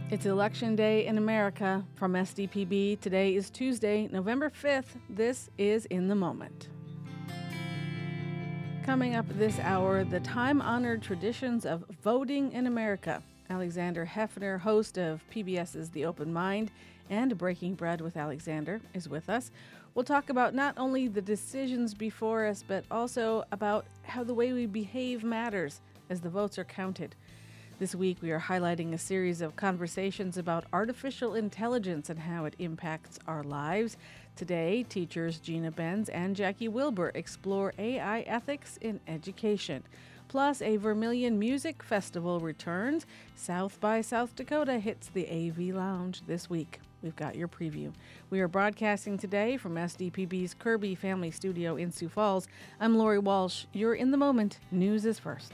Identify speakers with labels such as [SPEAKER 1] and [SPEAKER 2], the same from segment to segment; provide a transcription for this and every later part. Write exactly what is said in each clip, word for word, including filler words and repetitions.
[SPEAKER 1] It's Election Day in America. From S D P B, today is Tuesday, November fifth. This is In the Moment. Coming up this hour, the time-honored traditions of voting in America. Alexander Heffner, host of PBS's The Open Mind and Breaking Bread with Alexander, is with us. We'll talk about not only the decisions before us, but also about how the way we behave matters as the votes are counted. This week, we are highlighting a series of conversations about artificial intelligence and how it impacts our lives. Today, teachers Gina Benz and Jackie Wilbur explore A I ethics in education. Plus, a Vermilion Music Festival returns. South by South Dakota hits the A V Lounge this week. We've got your preview. We are broadcasting today from S D P B's Kirby Family Studio in Sioux Falls. I'm Lori Walsh. You're in the moment. News is first.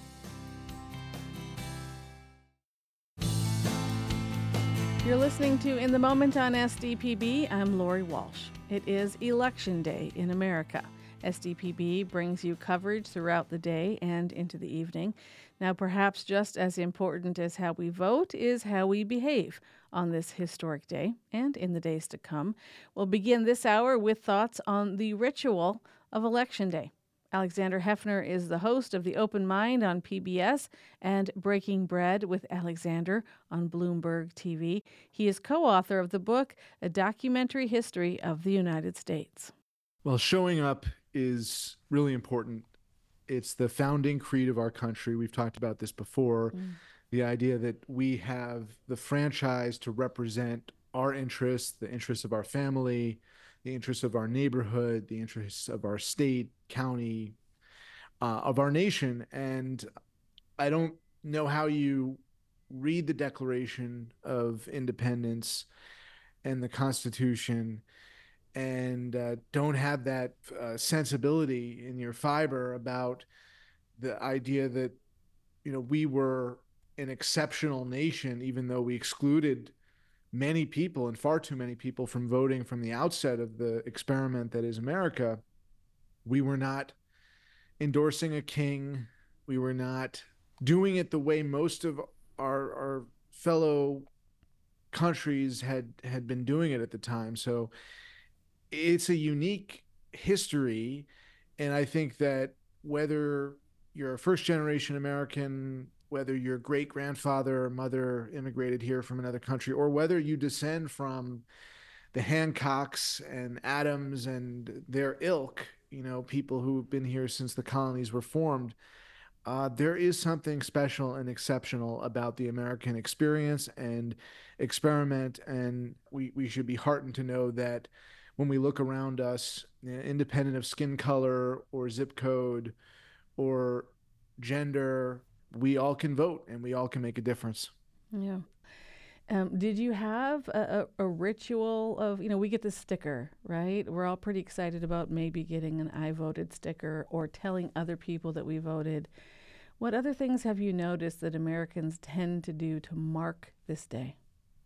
[SPEAKER 1] You're listening to In the Moment on S D P B. I'm Lori Walsh. It is Election Day in America. S D P B brings you coverage throughout the day and into the evening. Now, perhaps just as important as how we vote is how we behave on this historic day and in the days to come. We'll begin this hour with thoughts on the ritual of Election Day. Alexander Heffner is the host of The Open Mind on P B S and Breaking Bread with Alexander on Bloomberg T V. He is co-author of the book, A Documentary History of the United States.
[SPEAKER 2] Well, showing up is really important. It's the founding creed of our country. We've talked about this before. Mm. The idea that we have the franchise to represent our interests, the interests of our family, the interests of our neighborhood, the interests of our state, county, uh, of our nation. And I don't know how you read the Declaration of Independence and the Constitution and uh, don't have that uh, sensibility in your fiber about the idea that, you know, we were an exceptional nation, even though we excluded many people and far too many people from voting from the outset of the experiment that is America. We were not endorsing a king. We were not doing it the way most of our, our fellow countries had, had been doing it at the time. So it's a unique history. And I think that whether you're a first generation American, whether your great grandfather or mother immigrated here from another country, or whether you descend from the Hancocks and Adams and their ilk, you know, people who've been here since the colonies were formed, uh, there is something special and exceptional about the American experience and experiment. And we, we should be heartened to know that when we look around us, independent of skin color or zip code or gender, we all can vote and we all can make a difference.
[SPEAKER 1] Yeah. Um, did you have a, a, a ritual of, you know, we get the sticker, right? We're all pretty excited about maybe getting an I voted sticker or telling other people that we voted. What other things have you noticed that Americans tend to do to mark this day?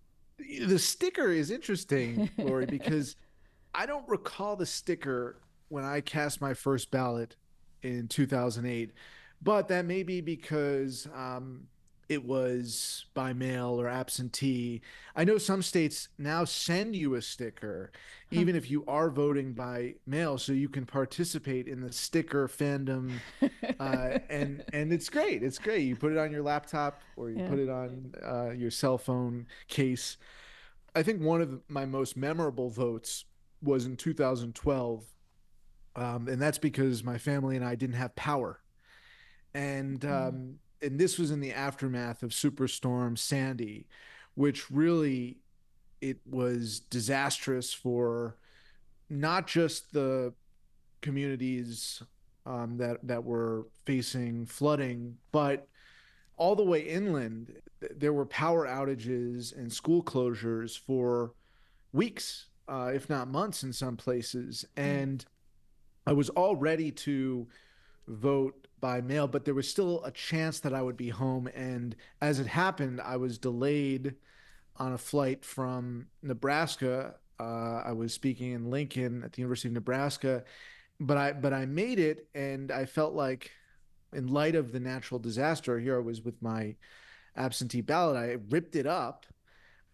[SPEAKER 2] The sticker is interesting, Lori, because I don't recall the sticker when I cast my first ballot in two thousand eight, but that may be because um, it was by mail or absentee. I know some states now send you a sticker, huh. even if you are voting by mail, so you can participate in the sticker fandom. uh, and and it's great. It's great. You put it on your laptop or you yeah. put it on uh, your cell phone case. I think one of my most memorable votes was in two thousand twelve. Um, and that's because my family and I didn't have power. And um, mm. and this was in the aftermath of Superstorm Sandy, which really, it was disastrous for not just the communities um, that, that were facing flooding, but all the way inland. There were power outages and school closures for weeks, uh, if not months in some places. And I was all ready to vote by mail, but there was still a chance that I would be home. And as it happened, I was delayed on a flight from Nebraska. Uh, I was speaking in Lincoln at the University of Nebraska, but I but I made it, and I felt like, in light of the natural disaster, here I was with my absentee ballot. I ripped it up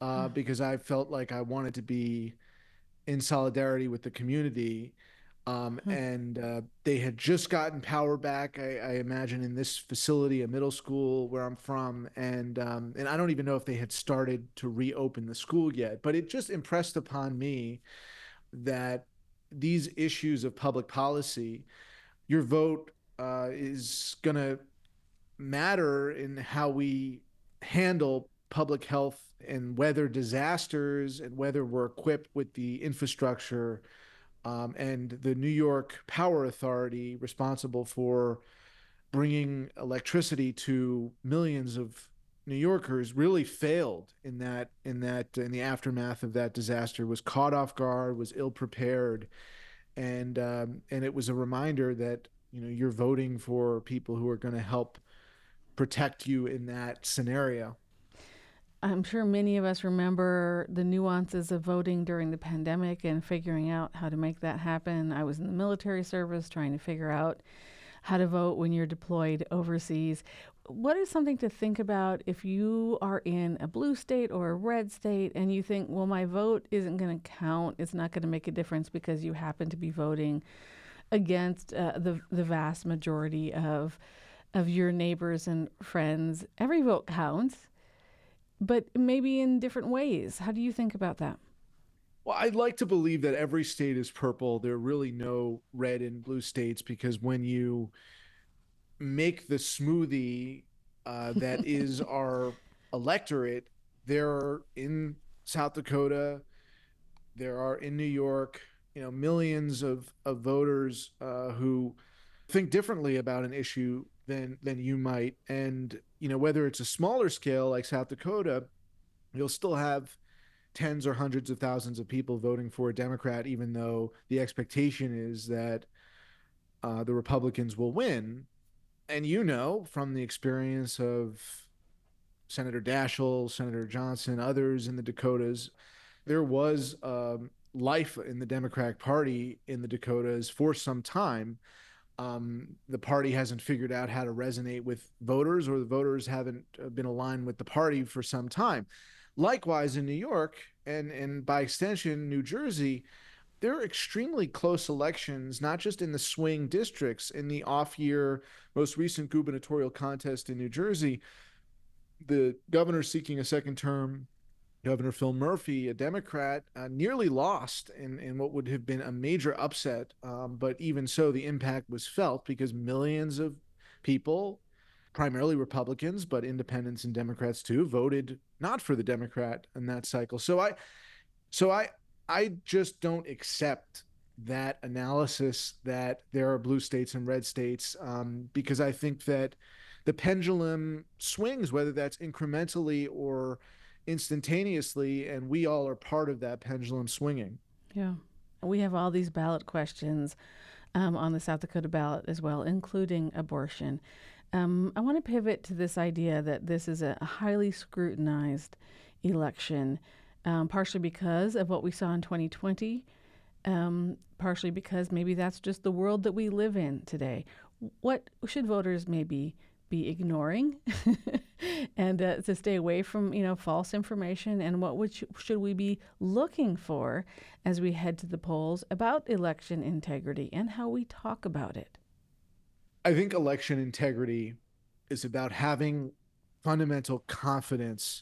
[SPEAKER 2] uh, because I felt like I wanted to be in solidarity with the community. Um, and uh, they had just gotten power back, I, I imagine, in this facility, a middle school where I'm from. And, um, and I don't even know if they had started to reopen the school yet, but it just impressed upon me that these issues of public policy, your vote uh, is going to matter in how we handle public health and weather disasters and whether we're equipped with the infrastructure. Um, and the New York Power Authority, responsible for bringing electricity to millions of New Yorkers, really failed in that in that in the aftermath of that disaster. Was caught off guard, was ill prepared, and um, and it was a reminder that you know you're voting for people who are going to help protect you in that scenario.
[SPEAKER 1] I'm sure many of us remember the nuances of voting during the pandemic and figuring out how to make that happen. I was in the military service trying to figure out how to vote when you're deployed overseas. What is something to think about if you are in a blue state or a red state and you think, well, my vote isn't going to count, it's not going to make a difference because you happen to be voting against uh, the the vast majority of of your neighbors and friends. Every vote counts, but maybe in different ways. How do you think about that?
[SPEAKER 2] Well, I'd like to believe that every state is purple. There are really no red and blue states because when you make the smoothie uh, that is our electorate, there are in South Dakota, there are in New York, you know, millions of, of voters uh, who think differently about an issue than than you might. And, you know, whether it's a smaller scale like South Dakota, you'll still have tens or hundreds of thousands of people voting for a Democrat, even though the expectation is that uh, the Republicans will win. And you know, from the experience of Senator Daschle, Senator Johnson, others in the Dakotas, there was um, life in the Democratic Party in the Dakotas for some time. Um, the party hasn't figured out how to resonate with voters, or the voters haven't uh, been aligned with the party for some time. Likewise, in New York and and by extension New Jersey, there are extremely close elections, not just in the swing districts. In the off-year, most recent gubernatorial contest in New Jersey, the governor seeking a second term, Governor Phil Murphy, a Democrat, uh, nearly lost in, in what would have been a major upset. Um, but even so, the impact was felt because millions of people, primarily Republicans, but independents and Democrats too, voted not for the Democrat in that cycle. So I, so I, I just don't accept that analysis that there are blue states and red states um, because I think that the pendulum swings, whether that's incrementally or instantaneously, and we all are part of that pendulum swinging.
[SPEAKER 1] Yeah. We have all these ballot questions um, on the South Dakota ballot as well, including abortion. Um, I want to pivot to this idea that this is a highly scrutinized election, um, partially because of what we saw in twenty twenty, um, partially because maybe that's just the world that we live in today. What should voters maybe be ignoring and uh, to stay away from, you know, false information? And what would sh- should we be looking for as we head to the polls about election integrity and how we talk about it?
[SPEAKER 2] I think election integrity is about having fundamental confidence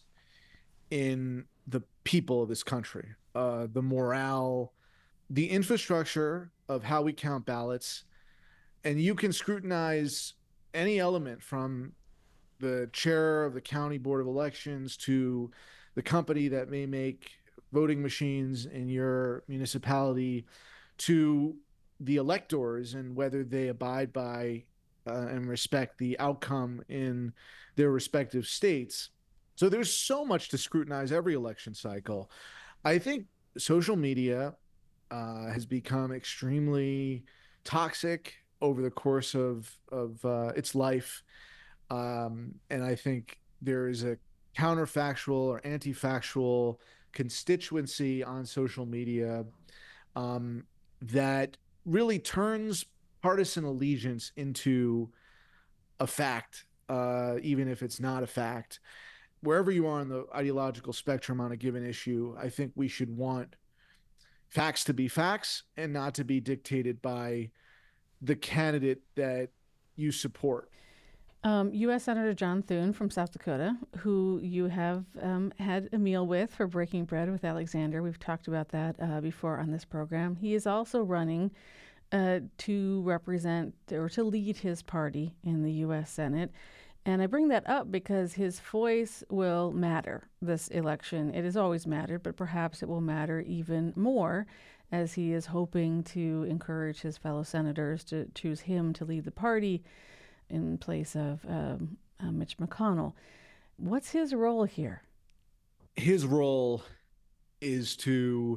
[SPEAKER 2] in the people of this country, uh, the morale, the infrastructure of how we count ballots. And you can scrutinize any element from the chair of the county board of elections to the company that may make voting machines in your municipality to the electors and whether they abide by uh, and respect the outcome in their respective states. So there's so much to scrutinize every election cycle. I think social media uh, has become extremely toxic over the course of of uh, its life, um, and I think there is a counterfactual or anti-factual constituency on social media um, that really turns partisan allegiance into a fact, uh, even if it's not a fact. wherever you are on the ideological spectrum on a given issue, I think we should want facts to be facts and not to be dictated by the candidate that you support.
[SPEAKER 1] Um, U S. Senator John Thune from South Dakota, who you have um, had a meal with for Breaking Bread with Alexander. We've talked about that uh, before on this program. He is also running uh, to represent or to lead his party in the U S. Senate. And I bring that up because his voice will matter this election. It has always mattered, but perhaps it will matter even more as he is hoping to encourage his fellow senators to choose him to lead the party in place of um, uh, Mitch McConnell. What's his role here?
[SPEAKER 2] His role is to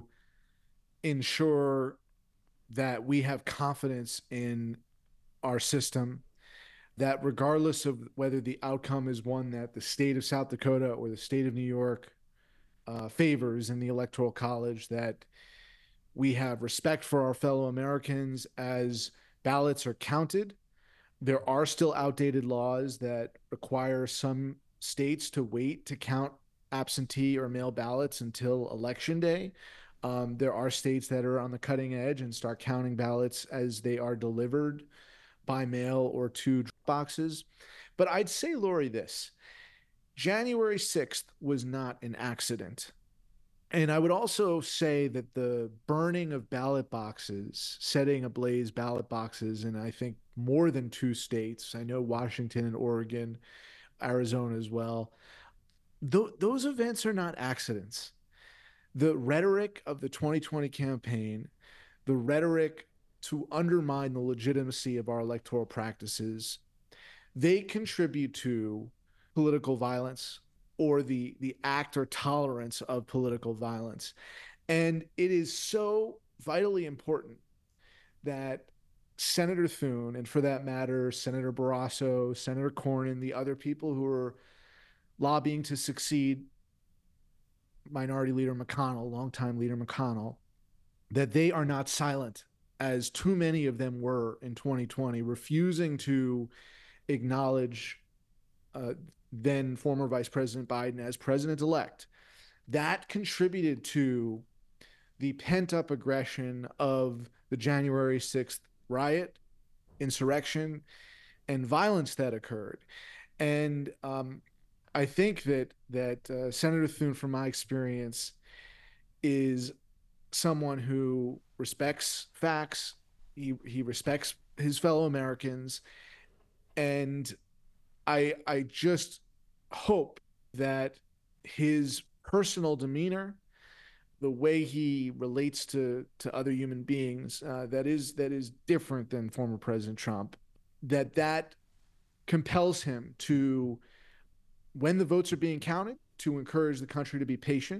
[SPEAKER 2] ensure that we have confidence in our system, that regardless of whether the outcome is one that the state of South Dakota or the state of New York uh, favors in the Electoral College, that we have respect for our fellow Americans as ballots are counted. There are still outdated laws that require some states to wait to count absentee or mail ballots until election day. Um, there are states that are on the cutting edge and start counting ballots as they are delivered by mail or to boxes. But I'd say, Lori, this: January sixth was not an accident. And I would also say that the burning of ballot boxes, setting ablaze ballot boxes in, I think, more than two states, I know Washington and Oregon, Arizona as well, th- those events are not accidents. The rhetoric of the twenty twenty campaign, the rhetoric to undermine the legitimacy of our electoral practices, they contribute to political violence or the the act or tolerance of political violence. And it is so vitally important that Senator Thune, and for that matter, Senator Barrasso, Senator Cornyn, the other people who are lobbying to succeed Minority Leader McConnell, longtime Leader McConnell, that they are not silent, as too many of them were in twenty twenty, refusing to acknowledge uh, then former Vice President Biden as president-elect. That contributed to the pent-up aggression of the January sixth riot, insurrection, and violence that occurred. And um, I think that that uh, Senator Thune, from my experience, is someone who respects facts. He he respects his fellow Americans, and I I just hope that his personal demeanor, the way he relates to to other human beings, uh, that is that is different than former President Trump, that that compels him to, when the votes are being counted, to encourage the country to be patient.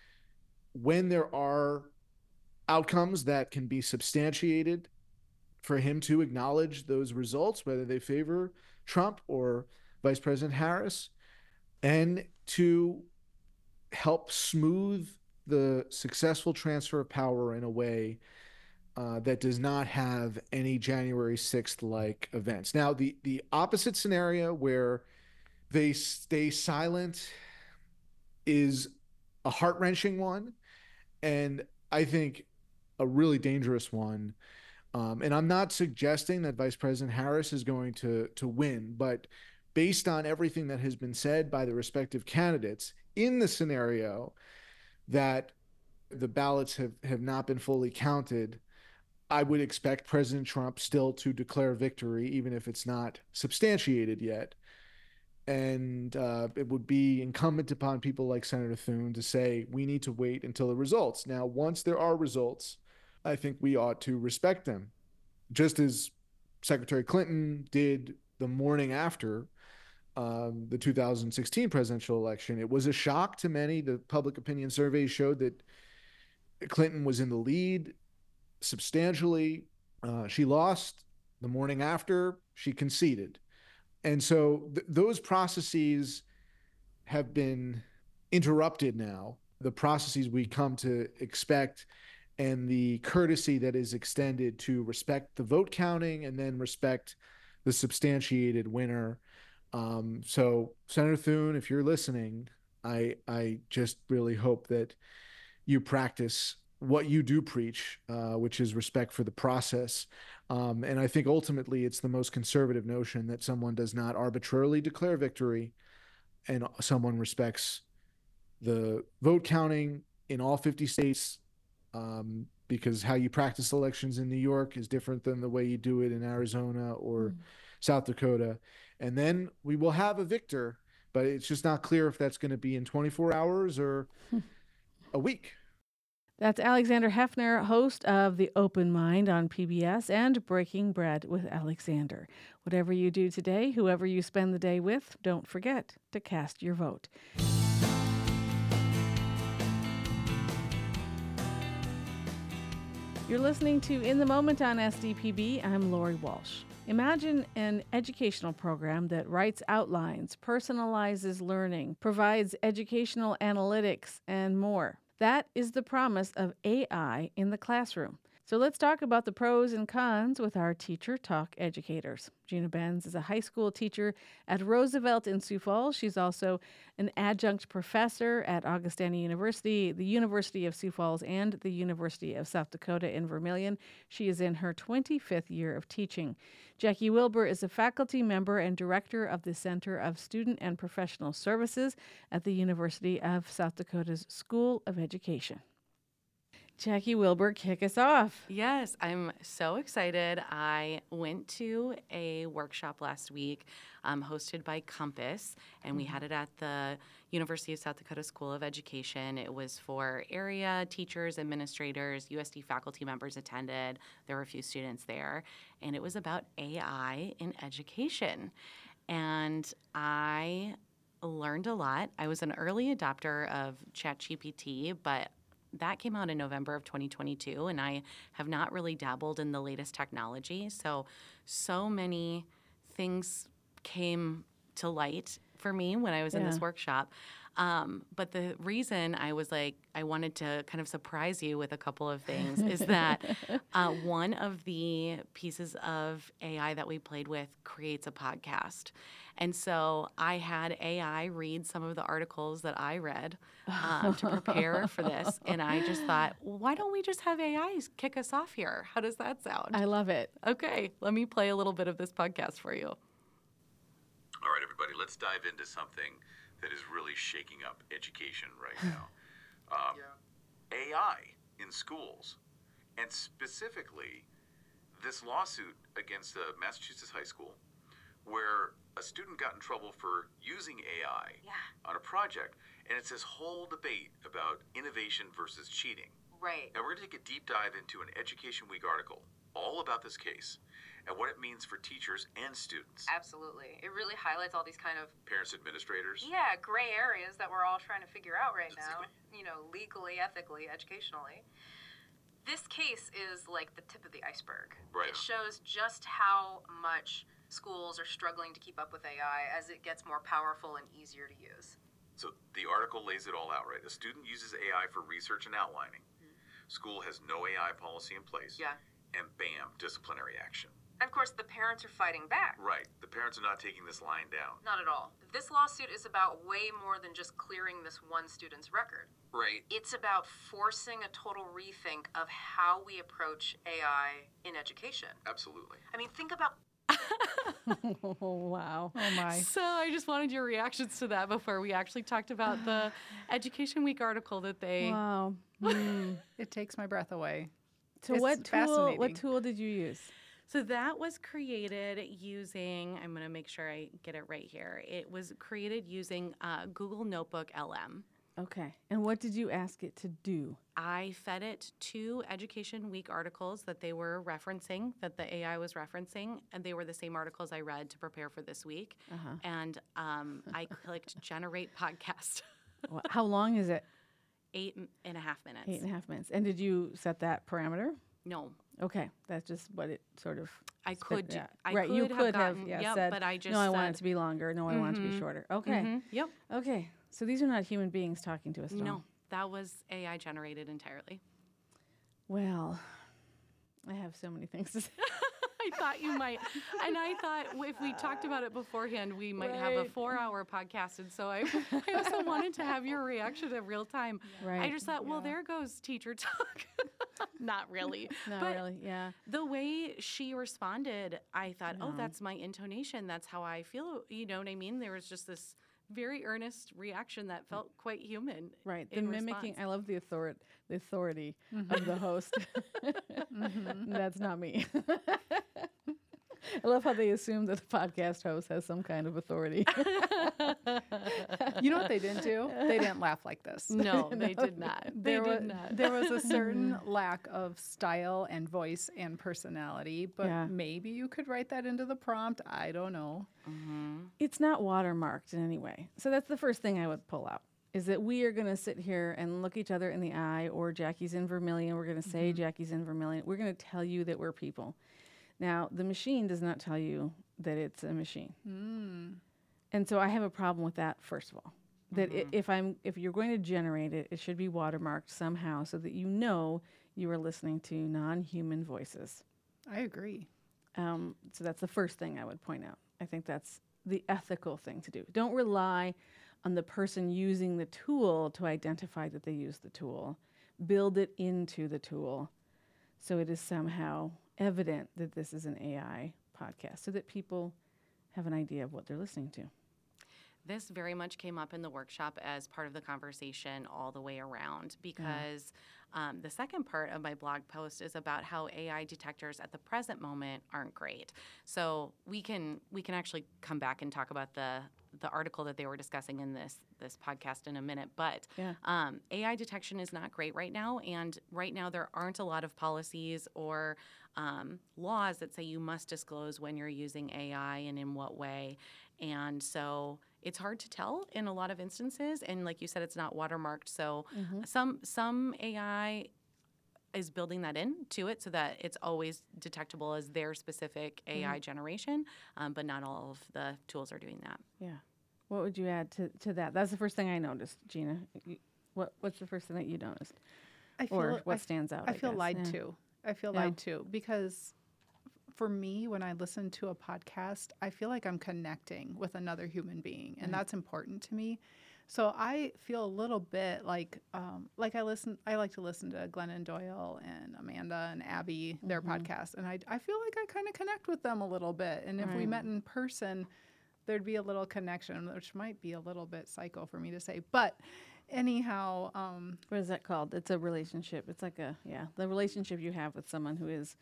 [SPEAKER 2] When there are outcomes that can be substantiated, for him to acknowledge those results, whether they favor Trump or Vice President Harris, and to help smooth the successful transfer of power in a way uh, that does not have any January sixth-like events. Now, the, the opposite scenario, where they stay silent, is a heart-wrenching one, and I think a really dangerous one. Um, and I'm not suggesting that Vice President Harris is going to to win, but based on everything that has been said by the respective candidates, in the scenario that the ballots have, have not been fully counted, I would expect President Trump still to declare victory, even if it's not substantiated yet. And uh, it would be incumbent upon people like Senator Thune to say, we need to wait until the results. Now, once there are results, I think we ought to respect them, just as Secretary Clinton did the morning after um, the two thousand sixteen presidential election. It was a shock to many. The public opinion surveys showed that Clinton was in the lead substantially. Uh, she lost. The morning after, she conceded. And so th- those processes have been interrupted now. The processes we come to expect, and the courtesy that is extended to respect the vote counting and then respect the substantiated winner, Um, so Senator Thune, if you're listening, I I just really hope that you practice what you do preach, uh, which is respect for the process. Um, and I think ultimately it's the most conservative notion that someone does not arbitrarily declare victory and someone respects the vote counting in all fifty states, um, because how you practice elections in New York is different than the way you do it in Arizona or mm. South Dakota. And then we will have a victor, but it's just not clear if that's going to be in twenty-four hours or a week.
[SPEAKER 1] That's Alexander Heffner, host of The Open Mind on P B S and Breaking Bread with Alexander. Whatever you do today, whoever you spend the day with, don't forget to cast your vote. You're listening to In the Moment on S D P B. I'm Lori Walsh. Imagine an educational program that writes outlines, personalizes learning, provides educational analytics, and more. That is the promise of A I in the classroom. So let's talk about the pros and cons with our Teacher Talk educators. Gina Benz is a high school teacher at Roosevelt in Sioux Falls. She's also an adjunct professor at Augustana University, the University of Sioux Falls, and the University of South Dakota in Vermilion. She is in her twenty-fifth year of teaching. Jackie Wilbur is a faculty member and director of the Center of Student and Professional Services at the University of South Dakota's School of Education. Jackie Wilbur, kick us off.
[SPEAKER 3] Yes, I'm so excited. I went to a workshop last week um, hosted by Compass, and mm-hmm. we had it at the University of South Dakota School of Education. It was for area teachers, administrators, U S D faculty members attended. There were a few students there, and it was about A I in education. And I learned a lot. I was an early adopter of ChatGPT, but that came out in November of twenty twenty-two, and I have not really dabbled in the latest technology. So, so many things came to light for me when I was yeah. in this workshop. Um, but the reason I was like, I wanted to kind of surprise you with a couple of things is that uh, one of the pieces of A I that we played with creates a podcast. And so I had A I read some of the articles that I read um, to prepare for this. And I just thought, well, why don't we just have A I kick us off here? How does that sound?
[SPEAKER 1] I love it.
[SPEAKER 3] Okay, let me play a little bit of this podcast for you.
[SPEAKER 4] All right, everybody, let's dive into something that is really shaking up education right now. Um, yeah. A I in schools, and specifically this lawsuit against a Massachusetts high school where a student got in trouble for using A I
[SPEAKER 5] yeah.
[SPEAKER 4] on a project, and it's this whole debate about innovation versus cheating.
[SPEAKER 5] Right.
[SPEAKER 4] And we're going to take a deep dive into an Education Week article all about this case and what it means for teachers and students.
[SPEAKER 5] Absolutely. It really highlights all these kind of
[SPEAKER 4] parents, administrators.
[SPEAKER 5] Yeah, gray areas that we're all trying to figure out right
[SPEAKER 4] Exactly.
[SPEAKER 5] now, you know, legally, ethically, educationally. This case is like the tip of the iceberg.
[SPEAKER 4] Right.
[SPEAKER 5] It shows just how much schools are struggling to keep up with A I as it gets more powerful and easier to use.
[SPEAKER 4] So the article lays it all out, right? A student uses A I for research and outlining. Mm-hmm. School has no A I policy in place.
[SPEAKER 5] Yeah.
[SPEAKER 4] And bam, disciplinary action.
[SPEAKER 5] And of course, the parents are fighting back.
[SPEAKER 4] Right. The parents are not taking this lying down.
[SPEAKER 5] Not at all. This lawsuit is about way more than just clearing this one student's record.
[SPEAKER 4] Right.
[SPEAKER 5] It's about forcing a total rethink of how we approach A I in education.
[SPEAKER 4] Absolutely.
[SPEAKER 5] I mean, think about...
[SPEAKER 1] Oh, wow. Oh, my.
[SPEAKER 3] So I just wanted your reactions to that before we actually talked about the Education Week article that they...
[SPEAKER 1] Wow. Mm.
[SPEAKER 6] It takes my breath away.
[SPEAKER 1] So
[SPEAKER 6] it's
[SPEAKER 1] what tool, what tool did you use?
[SPEAKER 3] So that was created using, I'm going to make sure I get it right here. It was created using uh, Google Notebook L M.
[SPEAKER 1] Okay. And what did you ask it to do?
[SPEAKER 3] I fed it two Education Week articles that they were referencing, that the A I was referencing, and they were the same articles I read to prepare for this week.
[SPEAKER 1] Uh-huh.
[SPEAKER 3] And um, I clicked Generate Podcast.
[SPEAKER 1] Well, how long is it?
[SPEAKER 3] Eight and a half minutes.
[SPEAKER 1] Eight and a half minutes. And did you set that parameter?
[SPEAKER 3] No.
[SPEAKER 1] Okay, that's just what it sort of.
[SPEAKER 3] I
[SPEAKER 1] spit,
[SPEAKER 3] could.
[SPEAKER 1] yeah.
[SPEAKER 3] I
[SPEAKER 1] right,
[SPEAKER 3] could
[SPEAKER 1] you
[SPEAKER 3] have
[SPEAKER 1] could
[SPEAKER 3] gotten,
[SPEAKER 1] have. Yeah,
[SPEAKER 3] yep,
[SPEAKER 1] said,
[SPEAKER 3] but I just.
[SPEAKER 1] No, I
[SPEAKER 3] said,
[SPEAKER 1] want it to be longer. No, I mm-hmm. want it to be shorter. Okay.
[SPEAKER 3] Mm-hmm. Yep.
[SPEAKER 1] Okay. So these are not human beings talking to us. Dawn.
[SPEAKER 3] No, that was A I generated entirely.
[SPEAKER 1] Well, I have so many things to say.
[SPEAKER 3] I thought you might. And I thought if we talked about it beforehand, we might have a
[SPEAKER 1] Right.
[SPEAKER 3] four-hour podcast. And so I, I also wanted to have your reaction in real time.
[SPEAKER 1] Right.
[SPEAKER 3] I just thought, well, there goes teacher talk. Not really.
[SPEAKER 1] Not
[SPEAKER 3] but
[SPEAKER 1] really, yeah.
[SPEAKER 3] the way she responded, I thought, oh, that's my intonation. That's how I feel. You know what I mean? There was just this very earnest reaction that felt quite human.
[SPEAKER 1] Right. The
[SPEAKER 3] in
[SPEAKER 1] mimicking,
[SPEAKER 3] response.
[SPEAKER 1] I love the authority, the authority of the host. That's not me. I love how they assume that the podcast host has some kind of authority.
[SPEAKER 6] You know what they didn't do? They didn't laugh like this.
[SPEAKER 3] No, they did not. They
[SPEAKER 6] There
[SPEAKER 3] did
[SPEAKER 6] was,
[SPEAKER 3] not.
[SPEAKER 6] there was a certain lack of style and voice and personality, but
[SPEAKER 1] Yeah.
[SPEAKER 6] maybe you could write that into the prompt. I don't know.
[SPEAKER 1] It's not watermarked in any way. So that's the first thing I would pull out, is that we are going to sit here and look each other in the eye, or Jackie's in Vermilion. We're going to say Jackie's in Vermilion. We're going to tell you that we're people. Now, the machine does not tell you that it's a machine. And so I have a problem with that, first of all. That i if I'm if you're going to generate it, it should be watermarked somehow so that you know you are listening to non-human voices.
[SPEAKER 6] I agree.
[SPEAKER 1] Um, so that's the first thing I would point out. I think that's the ethical thing to do. Don't rely on the person using the tool to identify that they use the tool. Build it into the tool so it is somehow evident that this is an A I podcast, so that people have an idea of what they're listening to.
[SPEAKER 3] This very much came up in the workshop as part of the conversation all the way around, because um, the second part of my blog post is about how A I detectors at the present moment aren't great. So we can we can actually come back and talk about the the article that they were discussing in this this podcast in a minute. But
[SPEAKER 1] Yeah.
[SPEAKER 3] um, A I detection is not great right now, and right now there aren't a lot of policies or um, laws that say you must disclose when you're using A I and in what way. And so it's hard to tell in a lot of instances. And like you said, it's not watermarked. So some some A I is building that in to it so that it's always detectable as their specific A I generation, um, but not all of the tools are doing that.
[SPEAKER 1] Yeah. What would you add to, to that? That's the first thing I noticed, Gina. You- What What's the first thing that you noticed?
[SPEAKER 6] I feel,
[SPEAKER 1] Or what
[SPEAKER 6] I-
[SPEAKER 1] stands out,
[SPEAKER 6] I
[SPEAKER 1] I
[SPEAKER 6] feel
[SPEAKER 1] guess,
[SPEAKER 6] lied
[SPEAKER 1] yeah.
[SPEAKER 6] to. I feel
[SPEAKER 1] Yeah.
[SPEAKER 6] lied to because for me, when I listen to a podcast, I feel like I'm connecting with another human being, and that's important to me. So I feel a little bit like, um, like I listen. I like to listen to Glennon Doyle and Amanda and Abby, their podcast, and I, I feel like I kind of connect with them a little bit. And if we
[SPEAKER 1] Right.
[SPEAKER 6] met in person, there'd be a little connection, which might be a little bit psycho for me to say, but anyhow, um,
[SPEAKER 1] What is that called? It's a relationship. It's like a, yeah, the relationship you have with someone who is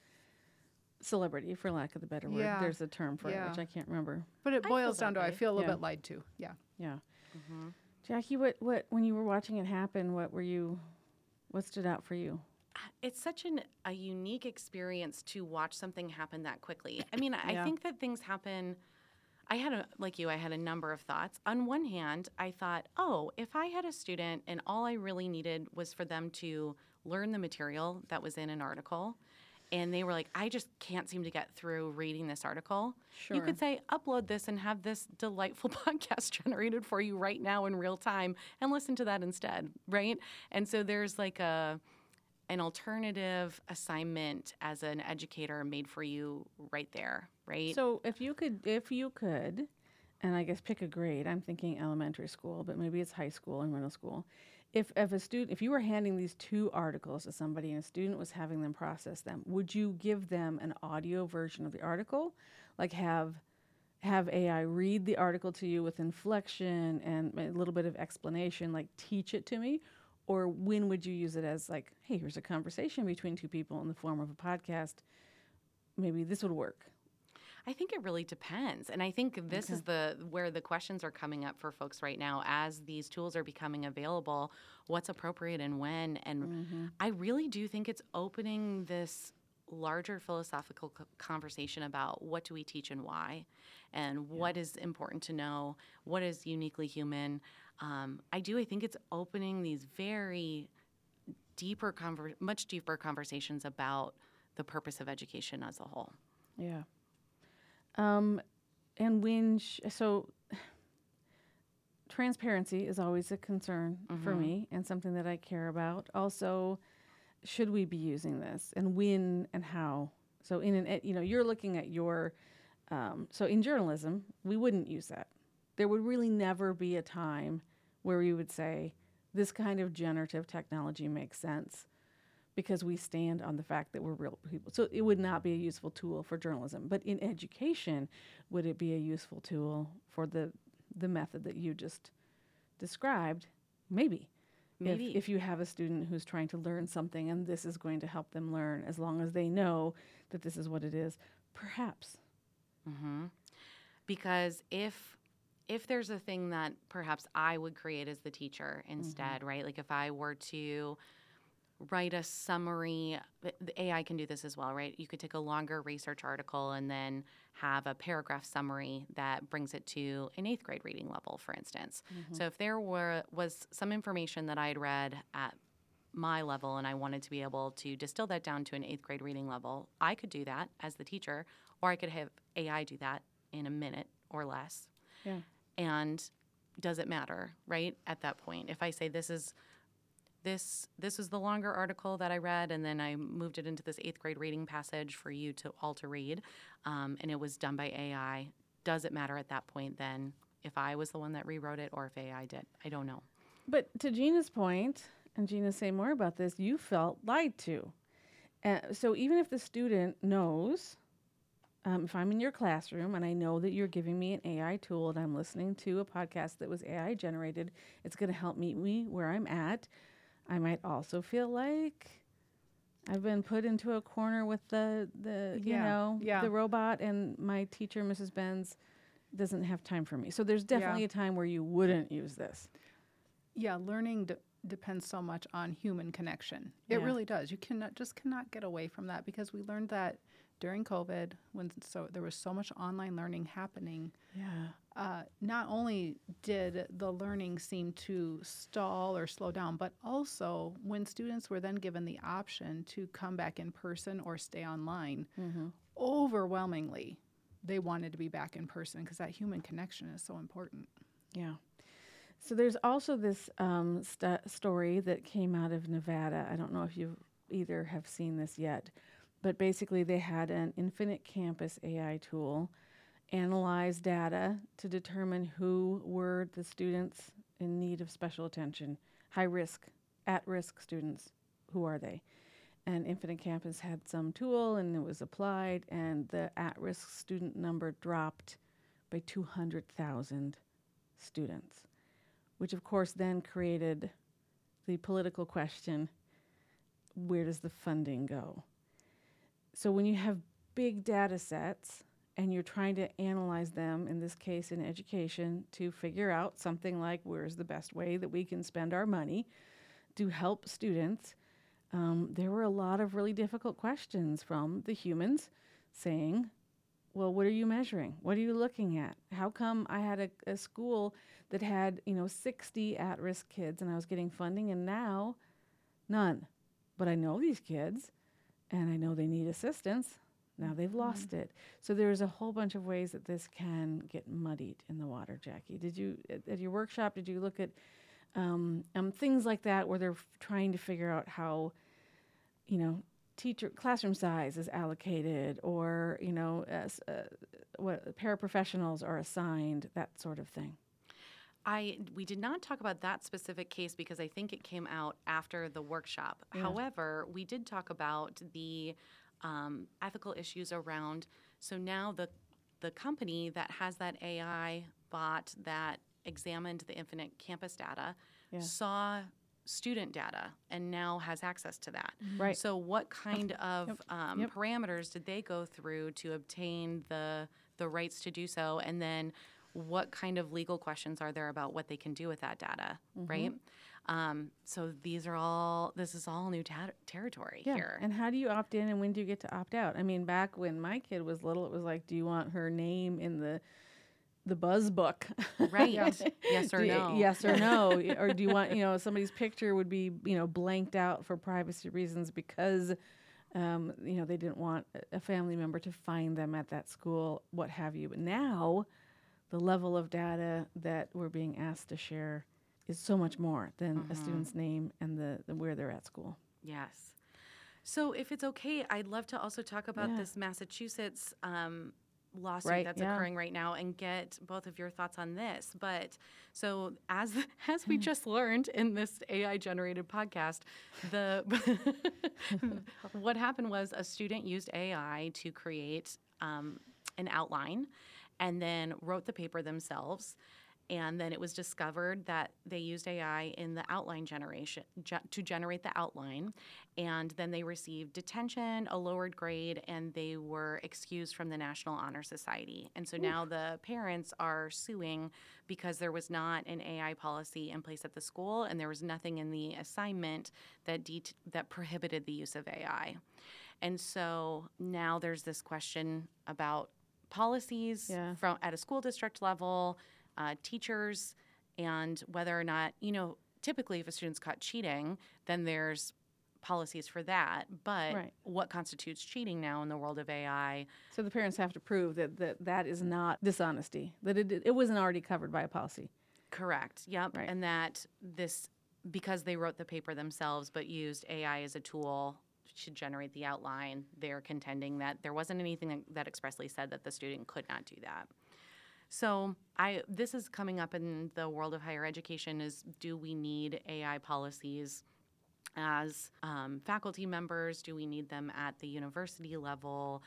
[SPEAKER 1] celebrity, for lack of the better word.
[SPEAKER 6] Yeah.
[SPEAKER 1] There's a term for it,
[SPEAKER 6] Yeah.
[SPEAKER 1] which I can't remember.
[SPEAKER 6] but it
[SPEAKER 3] I
[SPEAKER 6] boils
[SPEAKER 3] feel
[SPEAKER 6] down
[SPEAKER 3] that
[SPEAKER 6] to I
[SPEAKER 3] way.
[SPEAKER 6] feel a little
[SPEAKER 1] Yeah.
[SPEAKER 6] bit lied to. Yeah.
[SPEAKER 1] Yeah. Jackie, what, what, when you were watching it happen, what were you, what stood out for you?
[SPEAKER 3] It's such an, a unique experience to watch something happen that quickly. I mean, I
[SPEAKER 1] Yeah.
[SPEAKER 3] think that things happen. I had a, like you, I had a number of thoughts. On one hand, I thought, oh, if I had a student and all I really needed was for them to learn the material that was in an article, and they were like, I just can't seem to get through reading this article. You
[SPEAKER 1] Sure.
[SPEAKER 3] could say, upload this and have this delightful podcast generated for you right now in real time and listen to that instead, right? And so there's like a an alternative assignment as an educator made for you right there, right?
[SPEAKER 1] So if you could, if you could, and I guess pick a grade, I'm thinking elementary school, but maybe it's high school and middle school. If, if a student, if you were handing these two articles to somebody and a student was having them process them, would you give them an audio version of the article? Like have, have A I read the article to you with inflection and a little bit of explanation, like teach it to me? Or when would you use it as like, hey, here's a conversation between two people in the form of a podcast. Maybe this would work.
[SPEAKER 3] I think it really depends. And I think this is the where the questions are coming up for folks right now as these tools are becoming available, what's appropriate and when. And I really do think it's opening this larger philosophical co- conversation about what do we teach and why, and what is important to know, what is uniquely human. Um, I do. I think it's opening these very deeper, conver- much deeper conversations about the purpose of education as a whole.
[SPEAKER 1] Yeah. Um, and when, sh- so transparency is always a concern for me and something that I care about. Also, should we be using this and when and how So in an, ed- you know, you're looking at your, um, so in journalism, we wouldn't use that. There would really never be a time where we would say this kind of generative technology makes sense because we stand on the fact that we're real people. So it would not be a useful tool for journalism. But in education, would it be a useful tool for the the method that you just described? Maybe.
[SPEAKER 3] Maybe.
[SPEAKER 1] If, if you have a student who's trying to learn something and this is going to help them learn, as long as they know that this is what it is, perhaps.
[SPEAKER 3] Mm-hmm. Because if if there's a thing that perhaps I would create as the teacher instead, right? Like if I were to write a summary, the the A I can do this as well, right? You could take a longer research article and then have a paragraph summary that brings it to an eighth grade reading level, for instance. So if there were was some information that I had read at my level and I wanted to be able to distill that down to an eighth grade reading level, I could do that as the teacher, or I could have A I do that in a minute or less.
[SPEAKER 1] Yeah.
[SPEAKER 3] And does it matter, right? At that point, if I say this is this this is the longer article that I read, and then I moved it into this eighth grade reading passage for you to all to read, um, and it was done by A I, does it matter at that point then if I was the one that rewrote it or if A I did? I don't know.
[SPEAKER 1] But to Gina's point, and Gina, say more about this, you felt lied to. Uh, so even if the student knows, um, if I'm in your classroom and I know that you're giving me an A I tool and I'm listening to a podcast that was A I generated, it's going to help meet me where I'm at. I might also feel like I've been put into a corner with the, the you
[SPEAKER 6] Yeah,
[SPEAKER 1] know,
[SPEAKER 6] yeah.
[SPEAKER 1] the robot, and my teacher, Missus Benz, doesn't have time for me. So there's definitely
[SPEAKER 6] Yeah.
[SPEAKER 1] a time where you wouldn't use this.
[SPEAKER 6] Yeah, learning de- depends so much on human connection. It
[SPEAKER 1] Yeah.
[SPEAKER 6] really does. You cannot just cannot get away from that, because we learned that during COVID, when so there was so much online learning happening.
[SPEAKER 1] Yeah.
[SPEAKER 6] Uh, not only did the learning seem to stall or slow down, but also when students were then given the option to come back in person or stay online, overwhelmingly they wanted to be back in person because that human connection is so important.
[SPEAKER 1] Yeah. So there's also this um, st- story that came out of Nevada. I don't know if you either have seen this yet, but basically they had an Infinite Campus A I tool analyze data to determine who were the students in need of special attention, high risk, at risk students. Who are they? And Infinite Campus had some tool and it was applied, and the at risk student number dropped by two hundred thousand students, which of course then created the political question, where does the funding go? So when you have big data sets and you're trying to analyze them, in this case in education, to figure out something like where's the best way that we can spend our money to help students, um, there were a lot of really difficult questions from the humans saying, well, what are you measuring? What are you looking at? How come I had a, a school that had, you know, sixty at-risk kids and I was getting funding, and now none? But I know these kids and I know they need assistance. Now they've lost it. So there's a whole bunch of ways that this can get muddied in the water, Jackie. Did you, at, at your workshop, did you look at um, um, things like that where they're f- trying to figure out how, you know, teacher classroom size is allocated, or, you know, as, uh, what paraprofessionals are assigned, that sort of thing?
[SPEAKER 3] I we did not talk about that specific case because I think it came out after the workshop.
[SPEAKER 1] Yeah.
[SPEAKER 3] However, we did talk about the um, ethical issues around. So now the the company that has that A I bot that examined the Infinite Campus data
[SPEAKER 1] Yeah.
[SPEAKER 3] saw student data and now has access to that.
[SPEAKER 1] Right.
[SPEAKER 3] So what kind of
[SPEAKER 1] Yep.
[SPEAKER 3] um,
[SPEAKER 1] Yep.
[SPEAKER 3] parameters did they go through to obtain the the rights to do so? And then what kind of legal questions are there about what they can do with that data, right? Um, so these are all, this is all new ta- territory
[SPEAKER 1] Yeah.
[SPEAKER 3] here.
[SPEAKER 1] And how do you opt in and when do you get to opt out? I mean, back when my kid was little, it was like, do you want her name in the the buzz book?
[SPEAKER 3] Right. Yes or
[SPEAKER 1] Do you-
[SPEAKER 3] no.
[SPEAKER 1] Yes or no. Y- or do you want, you know, somebody's picture would be, you know, blanked out for privacy reasons because, um, you know, they didn't want a- a family member to find them at that school, what have you. But now the level of data that we're being asked to share is so much more than a student's name and the, the where they're at school.
[SPEAKER 3] Yes. So if it's okay, I'd love to also talk about
[SPEAKER 1] Yeah.
[SPEAKER 3] this Massachusetts um, lawsuit
[SPEAKER 1] Right,
[SPEAKER 3] that's
[SPEAKER 1] yeah.
[SPEAKER 3] occurring right now and get both of your thoughts on this. But so as as we just learned in this A I generated podcast, the what happened was a student used A I to create um, an outline and then wrote the paper themselves. And then it was discovered that they used A I in the outline generation ge- to generate the outline. And then they received detention, a lowered grade, and they were excused from the National Honor Society. And so now the parents are suing because there was not an A I policy in place at the school, and there was nothing in the assignment that det- that prohibited the use of A I. And so now there's this question about policies
[SPEAKER 1] Yeah.
[SPEAKER 3] from at a school district level. Uh, teachers, and whether or not, you know, typically if a student's caught cheating, then there's policies for that. But
[SPEAKER 1] Right.
[SPEAKER 3] what constitutes cheating now in the world of A I?
[SPEAKER 1] So the parents have to prove that that, that is not dishonesty, that it, it wasn't already covered by a policy.
[SPEAKER 3] Correct. Yep.
[SPEAKER 1] Right.
[SPEAKER 3] And that this, because they wrote the paper themselves but used A I as a tool to generate the outline, they're contending that there wasn't anything that, that expressly said that the student could not do that. So I this is coming up in the world of higher education is, do we need A I policies as um, faculty members? Do we need them at the university level?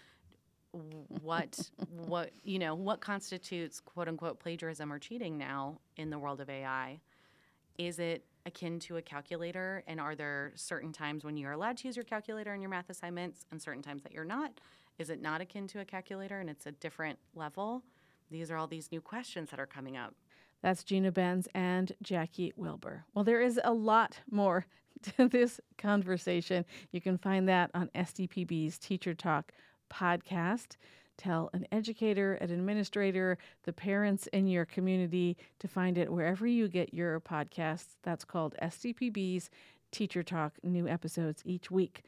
[SPEAKER 3] What what you know what constitutes quote unquote plagiarism or cheating now in the world of A I? Is it akin to a calculator? And are there certain times when you're allowed to use your calculator in your math assignments and certain times that you're not? Is it not akin to a calculator and it's a different level? These are all these new questions that are coming up.
[SPEAKER 1] That's Gina Benz and Jackie Wilbur. Well, there is a lot more to this conversation. You can find that on S D P B's Teacher Talk podcast. Tell an educator, an administrator, the parents in your community to find it wherever you get your podcasts. That's called S D P B's Teacher Talk, new episodes each week.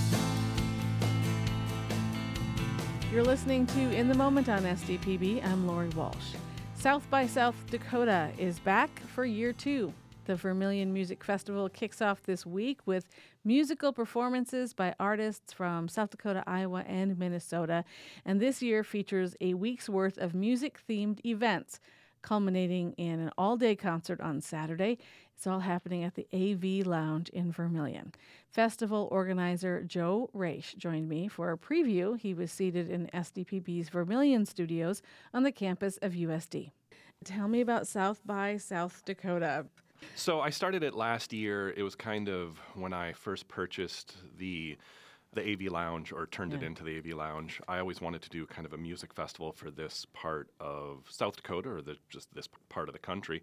[SPEAKER 1] You're listening to In the Moment on S D P B. I'm Lori Walsh. South by South Dakota is back for year two. The Vermilion Music Festival kicks off this week with musical performances by artists from South Dakota, Iowa, and Minnesota. And this year features a week's worth of music-themed events, culminating in an all-day concert on Saturday. It's all happening at the A V Lounge in Vermilion. Festival organizer Joe Raish joined me for a preview. He was seated in S D P B's Vermilion studios on the campus of U S D. Tell me about South by South Dakota.
[SPEAKER 7] So I started it last year. It was kind of when I first purchased the the A V Lounge, or turned
[SPEAKER 1] Yeah.
[SPEAKER 7] it into the A V Lounge. I always wanted to do kind of a music festival for this part of South Dakota, or the, just this part of the country.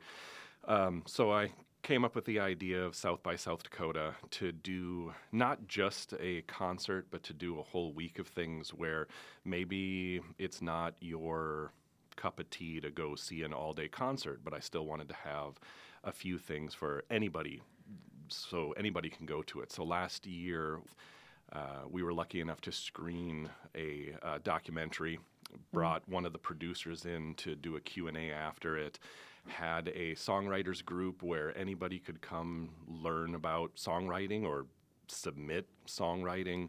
[SPEAKER 7] Um, so I came up with the idea of South by South Dakota to do not just a concert, but to do a whole week of things where maybe it's not your cup of tea to go see an all-day concert, but I still wanted to have a few things for anybody, so anybody can go to it. So last year, uh, we were lucky enough to screen a uh, documentary, brought one of the producers in to do a Q and A after it, had a songwriters group where anybody could come learn about songwriting or submit songwriting.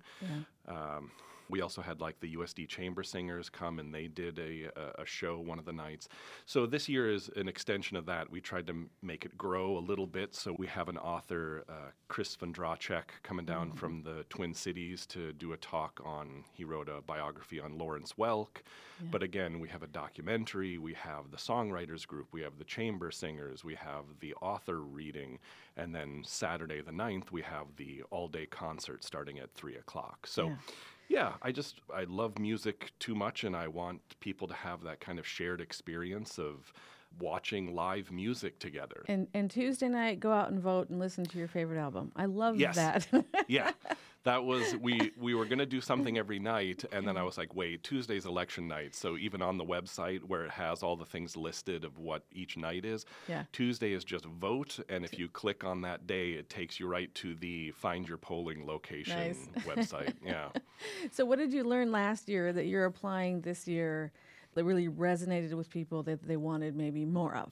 [SPEAKER 7] Um, we also had like the U S D Chamber Singers come, and they did a, a, a show one of the nights. So this year is an extension of that. We tried to m- make it grow a little bit. So we have an author, uh, Chris Vondracek, coming down
[SPEAKER 1] Mm-hmm.
[SPEAKER 7] from the Twin Cities to do a talk on, he wrote a biography on Lawrence Welk.
[SPEAKER 1] Yeah.
[SPEAKER 7] But again, we have a documentary, we have the songwriters group, we have the chamber singers, we have the author reading, and then Saturday the ninth, we have the all-day concert starting at three o'clock. So
[SPEAKER 1] Yeah.
[SPEAKER 7] yeah, I just, I love music too much, and I want people to have that kind of shared experience of watching live music together.
[SPEAKER 1] And and Tuesday night, go out and vote and listen to your favorite album. I love
[SPEAKER 7] Yes.
[SPEAKER 1] that.
[SPEAKER 7] Yeah, that was, we, we were going to do something every night, and then I was like, wait, Tuesday's election night, so even on the website where it has all the things listed of what each night is,
[SPEAKER 1] Yeah.
[SPEAKER 7] Tuesday is just vote, and if you click on that day, it takes you right to the Find Your Polling Location
[SPEAKER 1] Nice.
[SPEAKER 7] website. Yeah.
[SPEAKER 1] So what did you learn last year that you're applying this year that really resonated with people that they wanted maybe more of?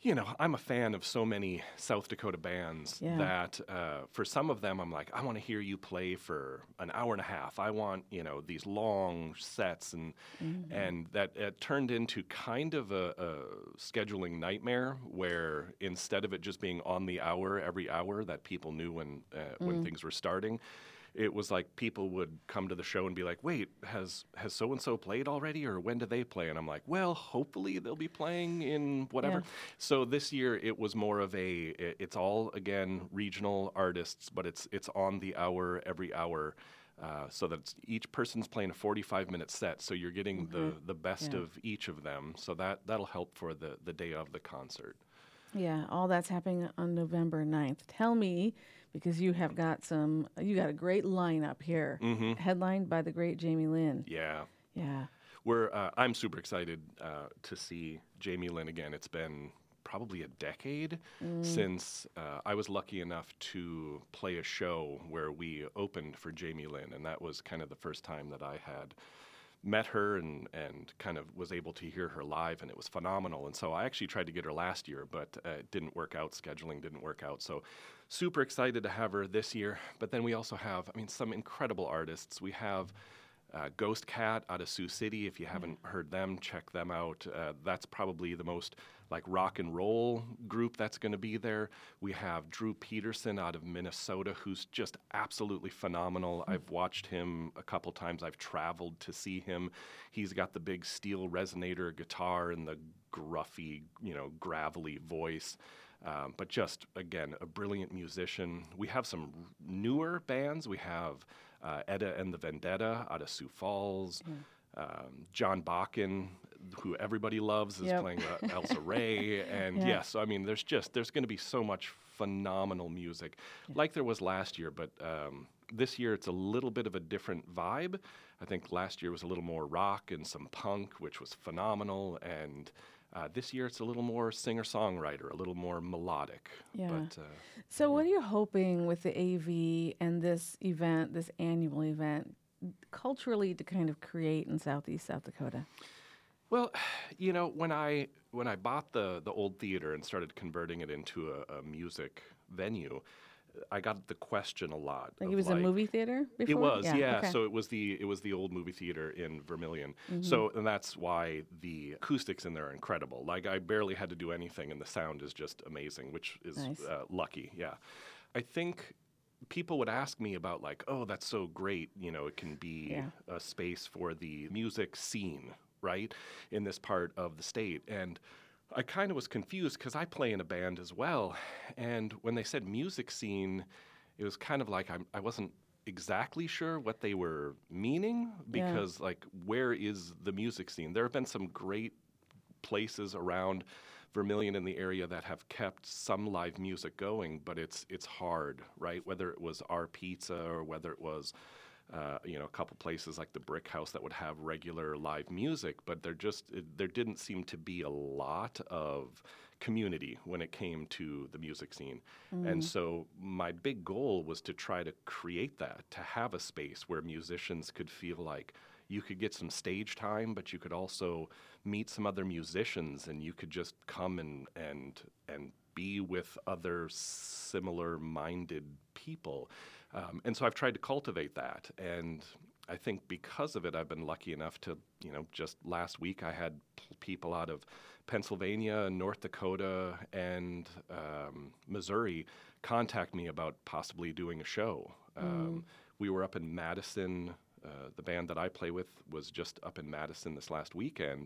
[SPEAKER 7] you know, I'm a fan of so many South Dakota bands
[SPEAKER 1] Yeah.
[SPEAKER 7] that uh, for some of them, I'm like, I want to hear you play for an hour and a half. I want, you know, these long sets. And
[SPEAKER 1] Mm-hmm.
[SPEAKER 7] and that it turned into kind of a, a scheduling nightmare where instead of it just being on the hour every hour that people knew when, uh,
[SPEAKER 1] Mm.
[SPEAKER 7] when things were starting, it was like people would come to the show and be like, wait, has has so-and-so played already, or when do they play? And I'm like, well, hopefully they'll be playing in whatever.
[SPEAKER 1] Yeah.
[SPEAKER 7] So this year it was more of a, it- it's all, again, regional artists, but it's it's on the hour, every hour, uh, so that it's, each person's playing a forty-five minute set, so you're getting the, the best
[SPEAKER 1] Yeah.
[SPEAKER 7] of each of them. So that, that'll help for the, the day of the concert.
[SPEAKER 1] Yeah, all that's happening on November ninth. Tell me, because you have got some, you got a great lineup here,
[SPEAKER 7] Mm-hmm.
[SPEAKER 1] headlined by the great Jamie Lynn.
[SPEAKER 7] Yeah.
[SPEAKER 1] Yeah.
[SPEAKER 7] We're, uh, I'm super excited uh, to see Jamie Lynn again. It's been probably a decade since uh, I was lucky enough to play a show where we opened for Jamie Lynn, and that was kind of the first time that I had met her and, and kind of was able to hear her live, and it was phenomenal. And so I actually tried to get her last year, but uh, it didn't work out. Scheduling didn't work out. So super excited to have her this year. But then we also have, I mean, some incredible artists. We have uh, Ghost Cat out of Sioux City. If you haven't heard them, check them out. Uh, that's probably the most like rock and roll group that's going to be there. We have Drew Peterson out of Minnesota, who's just absolutely phenomenal. I've watched him a couple times. I've traveled to see him. He's got the big steel resonator guitar and the gruffy, you know, gravelly voice. Um, but just, again, a brilliant musician. We have some newer bands. We have uh, Edda and the Vendetta out of Sioux Falls. Um, John Bakken, who everybody loves, is
[SPEAKER 1] Yep.
[SPEAKER 7] playing uh, Elsa Ray. And
[SPEAKER 1] Yeah.
[SPEAKER 7] yes, I mean, there's just, there's going to be so much phenomenal music like there was last year. But um, this year it's a little bit of a different vibe. I think last year was a little more rock and some punk, which was phenomenal. And uh, this year it's a little more singer-songwriter, a little more melodic.
[SPEAKER 1] Yeah.
[SPEAKER 7] But uh,
[SPEAKER 1] So, what are you hoping with the A V and this event, this annual event, culturally to kind of create in Southeast South Dakota?
[SPEAKER 7] Well, you know, when I when I bought the the old theater and started converting it into a, a music venue, I got the question a lot.
[SPEAKER 1] Like
[SPEAKER 7] of
[SPEAKER 1] it was a movie theater before?
[SPEAKER 7] It was, yeah.
[SPEAKER 1] okay.
[SPEAKER 7] So it was the it was the old movie theater in Vermilion. So and that's why the acoustics in there are incredible. Like I barely had to do anything, and the sound is just amazing, which is
[SPEAKER 1] Nice.
[SPEAKER 7] uh, lucky. Yeah, I think people would ask me about like, oh, that's so great. You know, it can be
[SPEAKER 1] Yeah.
[SPEAKER 7] a space for the music scene, right, in this part of the state. And I kind of was confused because I play in a band as well. And when they said music scene, it was kind of like I'm, I wasn't exactly sure what they were meaning
[SPEAKER 1] Yeah.
[SPEAKER 7] because, like, where is the music scene? There have been some great places around Vermilion in the area that have kept some live music going, but it's it's hard, right? Whether it was Our Pizza or whether it was uh, you know, a couple places like the Brick House that would have regular live music, but there just it, there didn't seem to be a lot of community when it came to the music scene. And so my big goal was to try to create that, to have a space where musicians could feel like you could get some stage time, but you could also meet some other musicians and you could just come and and and be with other similar minded people. Um, and so I've tried to cultivate that. And I think because of it, I've been lucky enough to, you know, just last week I had p- people out of Pennsylvania, North Dakota, and um, Missouri contact me about possibly doing a show. Um, we were up in Madison. Uh, the band that I play with was just up in Madison this last weekend.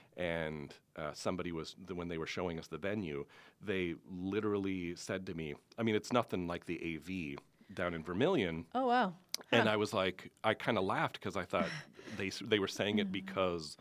[SPEAKER 7] And uh, somebody was, the, when they were showing us the venue, they literally said to me, I mean, it's nothing like the A V down in Vermilion.
[SPEAKER 1] Oh, wow.
[SPEAKER 7] And I was like, I kind of laughed because I thought they s- they were saying it because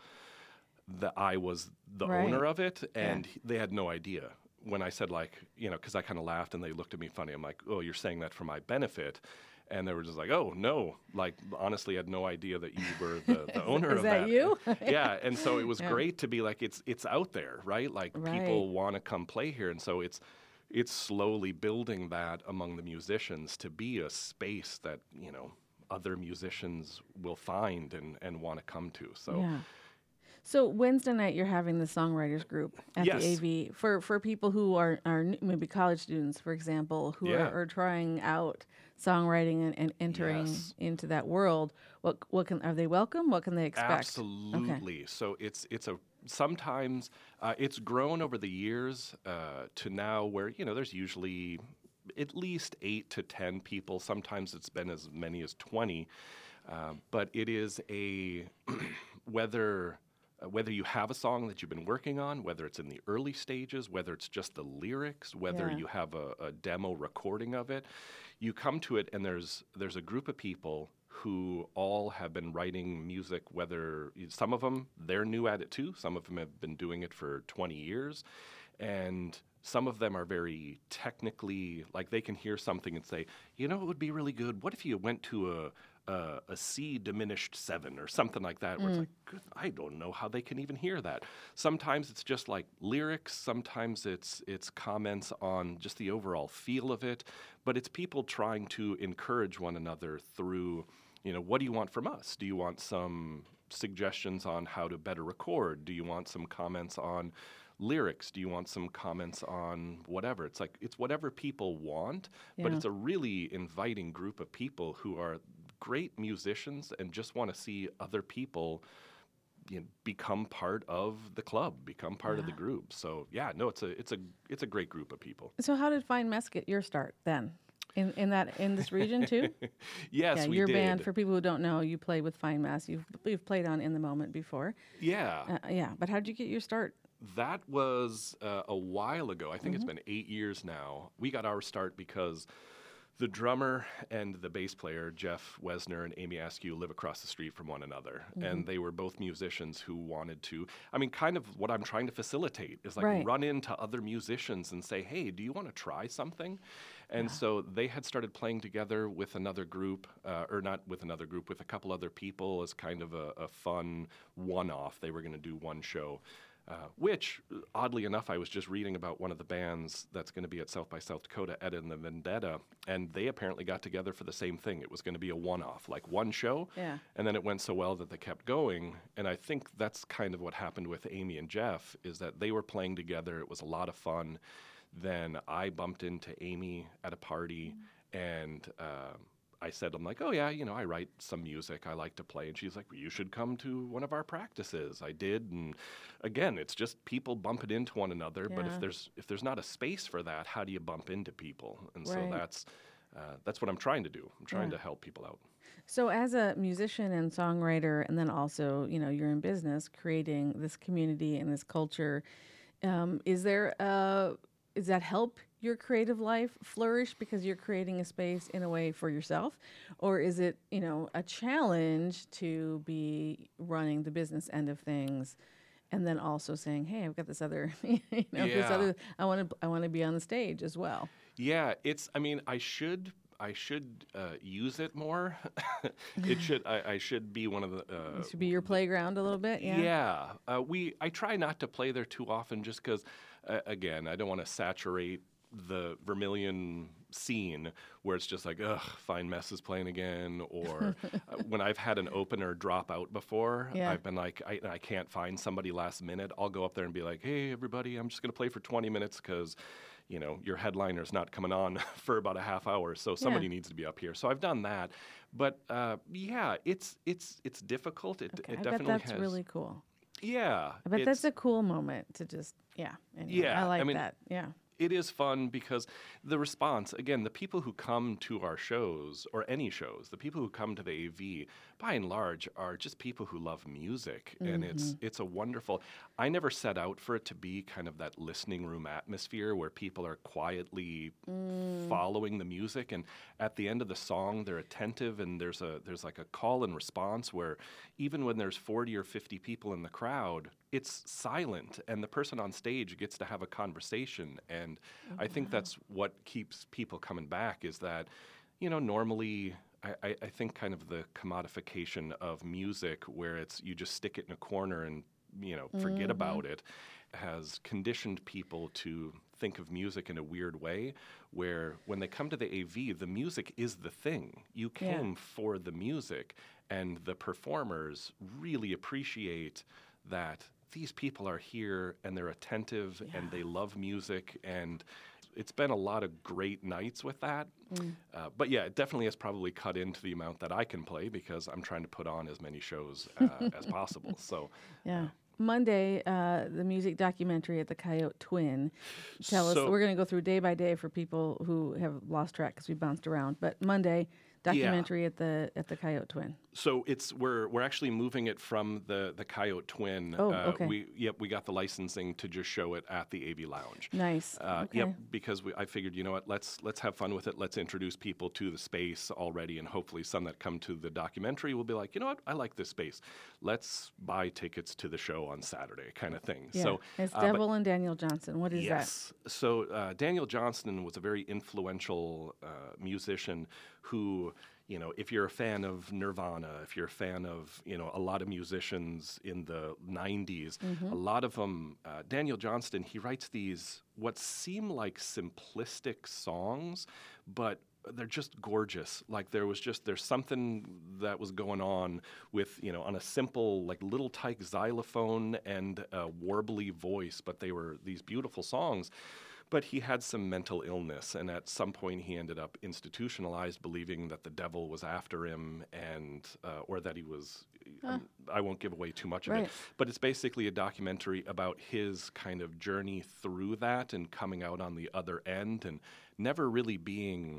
[SPEAKER 7] the I was the
[SPEAKER 1] Right.
[SPEAKER 7] owner of it, and they had no idea. When I said like, you know, because I kind of laughed and they looked at me funny. I'm like, oh, you're saying that for my benefit. And they were just like, oh, no. Like, honestly, I had no idea that you were the, the owner
[SPEAKER 1] Is
[SPEAKER 7] of
[SPEAKER 1] that
[SPEAKER 7] that.
[SPEAKER 1] you?
[SPEAKER 7] Yeah, and so it was
[SPEAKER 1] Yeah.
[SPEAKER 7] great to be like, it's it's out there, right? Like,
[SPEAKER 1] Right.
[SPEAKER 7] people want to come play here. And so it's it's slowly building that among the musicians to be a space that, you know, other musicians will find and, and want to come to. So
[SPEAKER 1] Yeah. So Wednesday night, you're having the songwriters group at
[SPEAKER 7] Yes.
[SPEAKER 1] the A V for for people who are are n- maybe college students, for example, who
[SPEAKER 7] Yeah.
[SPEAKER 1] are, are trying out songwriting and, and entering
[SPEAKER 7] Yes.
[SPEAKER 1] into that world. What what can are they welcome? What can they expect? Okay.
[SPEAKER 7] Absolutely. So it's it's a sometimes uh, it's grown over the years uh, to now where you know there's usually at least eight to ten people. Sometimes it's been as many as twenty. Uh, but it is a whether uh, whether you have a song that you've been working on, whether it's in the early stages, whether it's just the lyrics, whether
[SPEAKER 1] Yeah.
[SPEAKER 7] you have a, a demo recording of it, you come to it and there's there's a group of people who all have been writing music. Whether some of them they're new at it too, some of them have been doing it for twenty years, and some of them are very technically like they can hear something and say, you know, it would be really good. What if you went to a uh, a C diminished seven or something like that, where it's like, good, I don't know how they can even hear that. Sometimes it's just like lyrics. Sometimes it's it's comments on just the overall feel of it. But it's people trying to encourage one another through, you know, what do you want from us? Do you want some suggestions on how to better record? Do you want some comments on lyrics? Do you want some comments on whatever? It's like, it's whatever people want, but
[SPEAKER 1] Yeah.
[SPEAKER 7] it's a really inviting group of people who are great musicians and just want to see other people, you know, become part of the club, become part of the
[SPEAKER 1] Yeah.
[SPEAKER 7] group. So yeah, no, it's a it's a it's a great group of people.
[SPEAKER 1] So how did Fine Mess get your start then? In in that in this region too?
[SPEAKER 7] Yes,
[SPEAKER 1] yeah,
[SPEAKER 7] we
[SPEAKER 1] your
[SPEAKER 7] did.
[SPEAKER 1] band. For people who don't know, you play with Fine Mess. You've you've played on In the Moment before.
[SPEAKER 7] Yeah.
[SPEAKER 1] Uh, yeah, but how did you get your start?
[SPEAKER 7] That was uh, a while ago. I think
[SPEAKER 1] Mm-hmm.
[SPEAKER 7] it's been eight years now. We got our start because the drummer and the bass player, Jeff Wesner and Amy Askew, live across the street from one another.
[SPEAKER 1] Mm-hmm.
[SPEAKER 7] And they were both musicians who wanted to, I mean, kind of what I'm trying to facilitate is like
[SPEAKER 1] Right.
[SPEAKER 7] run into other musicians and say, hey, do you want to try something? And so they had started playing together with another group, uh, or not with another group, with a couple other people as kind of a, a fun one-off. They were going to do one show. Uh, which, oddly enough, I was just reading about one of the bands that's going to be at South by South Dakota, Ed and the Vendetta, and they apparently got together for the same thing. It was going to be a one-off, like one show,
[SPEAKER 1] Yeah.
[SPEAKER 7] and then it went so well that they kept going. And I think that's kind of what happened with Amy and Jeff, is that they were playing together. It was a lot of fun. Then I bumped into Amy at a party, and uh, I said, I'm like, oh yeah, you know, I write some music. I like to play. And she's like, well, you should come to one of our practices. I did. And again, it's just people bumping into one another. But
[SPEAKER 1] Yeah.
[SPEAKER 7] if there's if there's not a space for that, how do you bump into people? And so
[SPEAKER 1] Right.
[SPEAKER 7] that's uh, that's what I'm trying to do. I'm trying
[SPEAKER 1] Yeah.
[SPEAKER 7] to help people out.
[SPEAKER 1] So as a musician and songwriter, and then also, you know, you're in business creating this community and this culture, um, is there uh does that help your creative life flourish because you're creating a space in a way for yourself? Or is it, you know, a challenge to be running the business end of things and then also saying, hey, I've got this other, you know, this
[SPEAKER 7] Yeah.
[SPEAKER 1] other, I want to, I want to be on the stage as well.
[SPEAKER 7] Yeah, it's. I mean, I should. I should uh, use it more. it should. I, I should be one of the. Uh,
[SPEAKER 1] This should be your playground a little bit. Yeah.
[SPEAKER 7] Yeah, uh, we. I try not to play there too often, just because, uh, again, I don't want to saturate the Vermilion scene where it's just like, ugh, Fine Mess is playing again. Or uh, when I've had an opener drop out before,
[SPEAKER 1] Yeah.
[SPEAKER 7] I've been like, I, I can't find somebody last minute. I'll go up there and be like, hey, everybody, I'm just going to play for twenty minutes because, you know, your headliner's not coming on for about a half hour, so somebody
[SPEAKER 1] Yeah.
[SPEAKER 7] needs to be up here. So I've done that. But uh, yeah, it's it's it's difficult. It,
[SPEAKER 1] Okay,
[SPEAKER 7] it
[SPEAKER 1] I bet
[SPEAKER 7] definitely
[SPEAKER 1] that's
[SPEAKER 7] has.
[SPEAKER 1] really cool.
[SPEAKER 7] Yeah.
[SPEAKER 1] I bet
[SPEAKER 7] it's-
[SPEAKER 1] that's a cool moment to just, yeah. Anyway,
[SPEAKER 7] Yeah,
[SPEAKER 1] I
[SPEAKER 7] I
[SPEAKER 1] like
[SPEAKER 7] mean,
[SPEAKER 1] that. Yeah.
[SPEAKER 7] It is fun because the response, again, the people who come to our shows, or any shows, the people who come to the A V, by and large, are just people who love music. And it's it's a wonderful, I never set out for it to be kind of that listening room atmosphere where people are quietly following the music. And at the end of the song, they're attentive, and there's a there's like a call and response where even when there's forty or fifty people in the crowd, it's silent, and the person on stage gets to have a conversation. And I think that's what keeps people coming back, is that, you know, normally I, I, I think kind of the commodification of music, where it's you just stick it in a corner and, you know, forget about it, has conditioned people to think of music in a weird way, where when they come to the A V, the music is the thing. You
[SPEAKER 1] Yeah.
[SPEAKER 7] came for the music, and the performers really appreciate that these people are here and they're attentive
[SPEAKER 1] Yeah.
[SPEAKER 7] and they love music, and it's been a lot of great nights with that.
[SPEAKER 1] Mm.
[SPEAKER 7] Uh, but yeah, it definitely has probably cut into the amount that I can play because I'm trying to put on as many shows uh, as possible. So
[SPEAKER 1] Yeah. Monday, uh, the music documentary at the Coyote Twin. Tell us,
[SPEAKER 7] So-
[SPEAKER 1] we're going to go through day by day for people who have lost track because we bounced around. But Monday, documentary at the at the Coyote Twin.
[SPEAKER 7] So it's we're we're actually moving it from the the Coyote Twin.
[SPEAKER 1] Oh,
[SPEAKER 7] uh,
[SPEAKER 1] okay.
[SPEAKER 7] We yep we got the licensing to just show it at the A V Lounge.
[SPEAKER 1] Nice.
[SPEAKER 7] Uh,
[SPEAKER 1] okay.
[SPEAKER 7] Yep, because we, I figured, you know what, let's let's have fun with it. Let's introduce people to the space already, and hopefully some that come to the documentary will be like, you know what, I like this space. Let's buy tickets to the show on Saturday, kind of thing.
[SPEAKER 1] Yeah.
[SPEAKER 7] So
[SPEAKER 1] it's
[SPEAKER 7] uh, but-
[SPEAKER 1] Devil and Daniel Johnson. What is
[SPEAKER 7] yes. So uh, Daniel Johnston was a very influential uh, musician who, you know, if you're a fan of Nirvana, if you're a fan of, you know, a lot of musicians in the nineties,
[SPEAKER 1] Mm-hmm.
[SPEAKER 7] a lot of them, uh, Daniel Johnston, he writes these what seem like simplistic songs, but they're just gorgeous. Like there was just, there's something that was going on with, you know, on a simple, like little tyke xylophone and a warbly voice, but they were these beautiful songs. But he had some mental illness, and at some point he ended up institutionalized, believing that the devil was after him, and uh, or that he was. Um, I won't give away too much of
[SPEAKER 1] Right.
[SPEAKER 7] it, but it's basically a documentary about his kind of journey through that and coming out on the other end, and never really being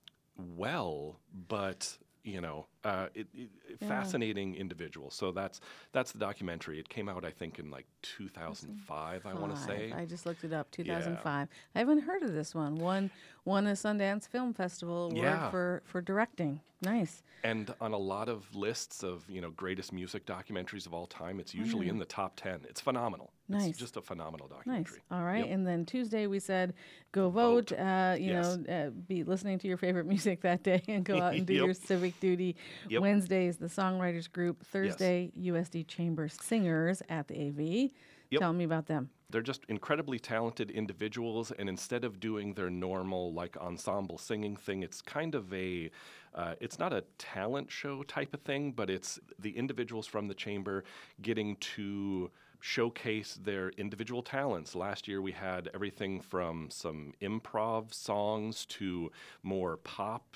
[SPEAKER 7] well, but. You know, uh, it, it,
[SPEAKER 1] Yeah.
[SPEAKER 7] fascinating individual. So that's that's the documentary. It came out, I think, in like two thousand five. I want to say.
[SPEAKER 1] I just looked it up, two thousand five. I haven't heard of this one. Won won a Sundance Film Festival award
[SPEAKER 7] Yeah.
[SPEAKER 1] for, for directing. Nice.
[SPEAKER 7] And on a lot of lists of, you know, greatest music documentaries of all time, it's usually in the top ten. It's phenomenal.
[SPEAKER 1] Nice.
[SPEAKER 7] It's just a phenomenal
[SPEAKER 1] Nice.
[SPEAKER 7] documentary.
[SPEAKER 1] All right.
[SPEAKER 7] Yep.
[SPEAKER 1] And then Tuesday we said go vote.
[SPEAKER 7] Vote.
[SPEAKER 1] Uh, you
[SPEAKER 7] Yes.
[SPEAKER 1] know, uh, be listening to your favorite music that day and go out and do
[SPEAKER 7] Yep.
[SPEAKER 1] your civic duty.
[SPEAKER 7] Yep.
[SPEAKER 1] Wednesday is the Songwriters Group. Thursday, U S D Chamber Singers at the A V.
[SPEAKER 7] Yep.
[SPEAKER 1] Tell me about them.
[SPEAKER 7] They're just incredibly talented individuals, and instead of doing their normal like ensemble singing thing, it's kind of a, uh, it's not a talent show type of thing, but it's the individuals from the chamber getting to showcase their individual talents. Last year we had everything from some improv songs to more pop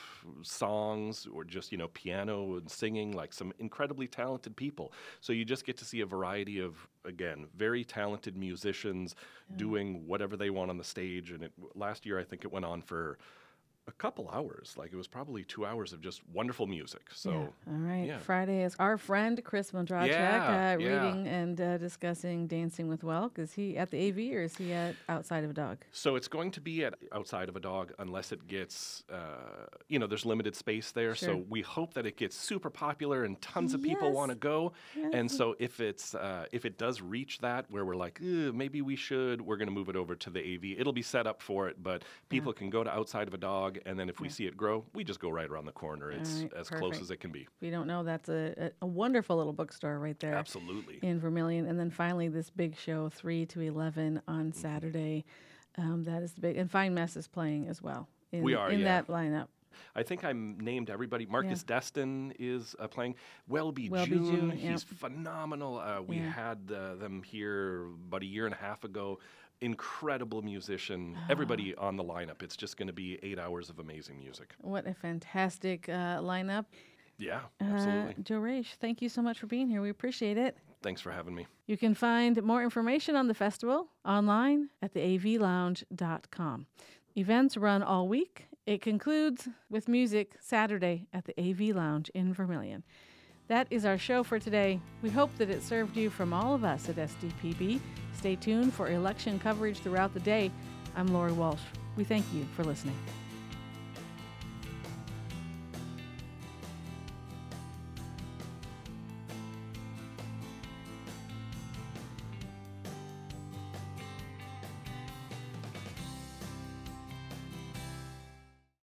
[SPEAKER 7] songs, or just, you know, piano and singing, like some incredibly talented people. So you just get to see a variety of, again, very talented musicians doing whatever they want on the stage. And it, last year I think it went on for a couple hours. Like it was probably two hours of just wonderful music. So
[SPEAKER 1] Yeah. All right.
[SPEAKER 7] yeah.
[SPEAKER 1] Friday is our friend Chris Mondrachek
[SPEAKER 7] Yeah,
[SPEAKER 1] uh,
[SPEAKER 7] yeah.
[SPEAKER 1] reading and uh, discussing Dancing with Welk. Is he at the A V or is he at Outside of a Dog?
[SPEAKER 7] So it's going to be at Outside of a Dog unless it gets, uh, you know, there's limited space there.
[SPEAKER 1] Sure.
[SPEAKER 7] So we hope that it gets super popular and tons of people
[SPEAKER 1] Yes.
[SPEAKER 7] want to go. And
[SPEAKER 1] Yes.
[SPEAKER 7] so if it's uh, if it does reach that where we're like, "Ugh, maybe we should, we're going to move it over to the A V. It'll be set up for it, but people can go to Outside of a Dog, and then if we see it grow, we just go right around the corner. It's
[SPEAKER 1] right,
[SPEAKER 7] as close
[SPEAKER 1] perfect.
[SPEAKER 7] as it can be.
[SPEAKER 1] If you don't know, that's a, a, a wonderful little bookstore right there.
[SPEAKER 7] Absolutely.
[SPEAKER 1] In Vermilion. And then finally, this big show, three to eleven on Saturday. Um, that is the big. And Fine Mess is playing as well in,
[SPEAKER 7] We are,
[SPEAKER 1] in
[SPEAKER 7] yeah.
[SPEAKER 1] that lineup.
[SPEAKER 7] I think I named everybody. Marcus Destin is uh, playing. Welby
[SPEAKER 1] Welby
[SPEAKER 7] June,
[SPEAKER 1] June,
[SPEAKER 7] he's
[SPEAKER 1] yep.
[SPEAKER 7] phenomenal. Uh, we
[SPEAKER 1] Yeah.
[SPEAKER 7] had uh, them here about a year and a half ago. Incredible musician. Everybody on the lineup. It's just going to be eight hours of amazing music.
[SPEAKER 1] What a fantastic uh, lineup.
[SPEAKER 7] Yeah,
[SPEAKER 1] Uh,
[SPEAKER 7] absolutely.
[SPEAKER 1] Joe Raish, thank you so much for being here. We appreciate it.
[SPEAKER 7] Thanks for having me.
[SPEAKER 1] You can find more information on the festival online at the a v lounge dot com. Events run all week. It concludes with music Saturday at the A V Lounge in Vermilion. That is our show for today. We hope that it served you from all of us at S D P B. Stay tuned for election coverage throughout the day. I'm Lori Walsh. We thank you for listening.